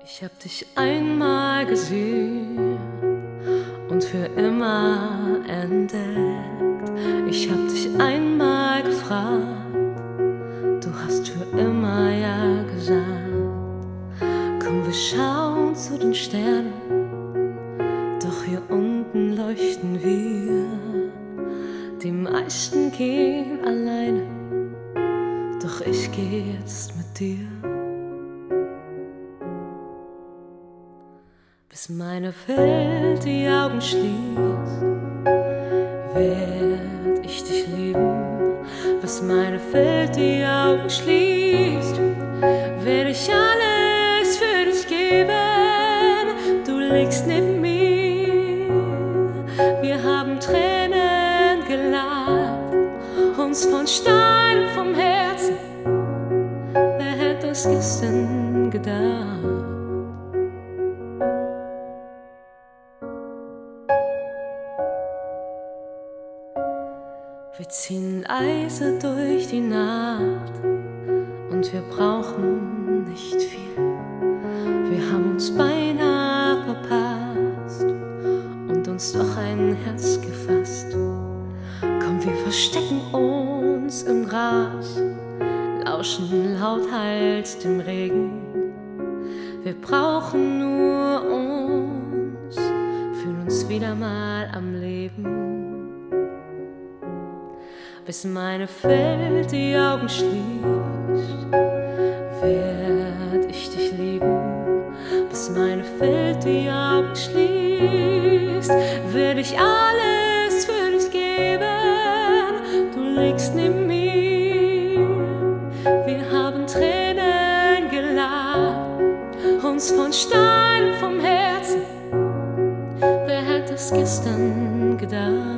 Ich hab dich einmal gesehen und für immer entdeckt. Ich hab dich einmal gefragt, du hast für immer ja gesagt. Komm, wir schauen zu den Sternen, doch hier unten leuchten wir. Die meisten gehen alleine, doch ich geh jetzt mit dir. Bis meine Welt die Augen schließt, werd ich dich lieben. Bis meine Welt die Augen schließt, werd ich alles für dich geben. Du liegst neben mir, wir haben Tränen gelacht, uns von Stein vom Herzen. Wer hätte es gestern gedacht? Wir ziehen leise durch die Nacht und wir brauchen nicht viel. Wir haben uns beinahe verpasst und uns doch ein Herz gefasst. Komm, wir verstecken uns im Gras, lauschen lauthals dem Regen. Wir brauchen nur uns, fühlen uns wieder mal am Leben. Bis meine Welt die Augen schließt, werd ich dich lieben. Bis meine Welt die Augen schließt, werd ich alles für dich geben. Du liegst neben mir, wir haben Tränen gelacht, uns von Stein vom Herzen. Wer hätte es gestern gedacht?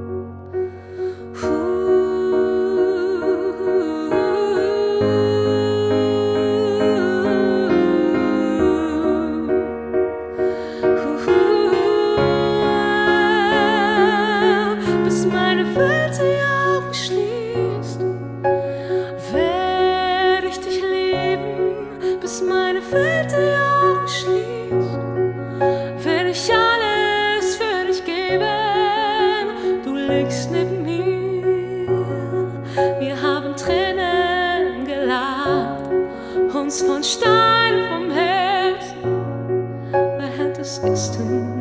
Bis meine Welt die Augen schließt, werd ich dich lieben. Bis meine Welt die Augen schließt, werd ich alles für dich geben. Du liegst neben mir, wir haben Tränen gelacht, uns von Stein vom Herzen. Wer hätte es gestern